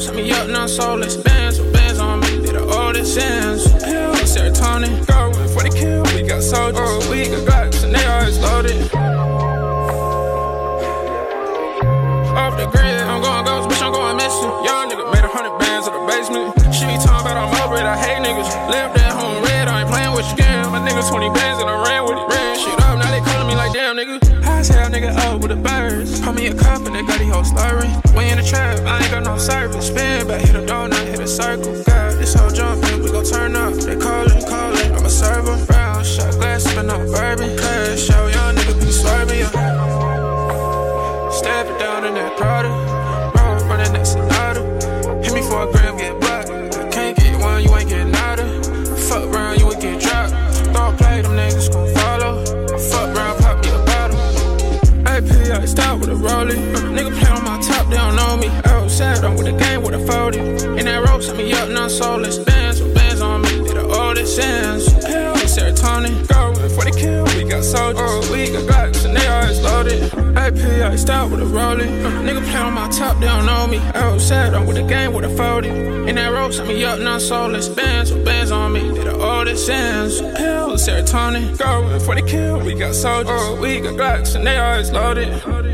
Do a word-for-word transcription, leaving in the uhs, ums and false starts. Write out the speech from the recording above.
road, set me up, now soulless. Bands with bands on me, they the oldest sins. Hell, serotonin, go with for the kill. We got soldiers, oh, we got Glocks, and they always loaded. Off the grid, I'm going ghost, bitch, I'm going missing. Young nigga made a hundred bands in the basement. She be talking about I'm over it, I hate niggas. Left that home red, I ain't playing with you again. My nigga twenty bands and I ran with it. Ran shit up, now they calling me like damn nigga. High as hell nigga up with the birds. Call me a cup and they got these hoes slurring. Way in the trap, I ain't got no service. Spin back, hit a donut, hit a circle. God, this whole jumping, we gon' turn up. They callin', callin', I'm a server. Brown shot glass, sippin' on bourbon. Cash show, young nigga be swerving, yeah. Stepping down in that Prada, road running that Sonata. Hit me for a gram, get blocked. I can't get one, you ain't getting nada. Fuck round, you would get dropped. Thought play, them niggas gon' follow. Fuck round, pop me a bottle. A P, I start with a rollie. Nigga play on my top, they don't know me. Outside, I'm with the game with a forty. In that rope, set me up, now soulless. Bands with bands on me, they the oldest sins. Hell, serotonin, go for the kill. We got soldiers, oh, we got Glocks, and they always loaded. A P, I start with a rollie. Nigga play on my top, they don't know me. Outside, I'm with the game with a forty. In that rope, set me up, now soulless. Bands with bands on me, they the oldest sins. Hell, serotonin, go for the kill. We got soldiers, oh, we got Glocks, and they always loaded.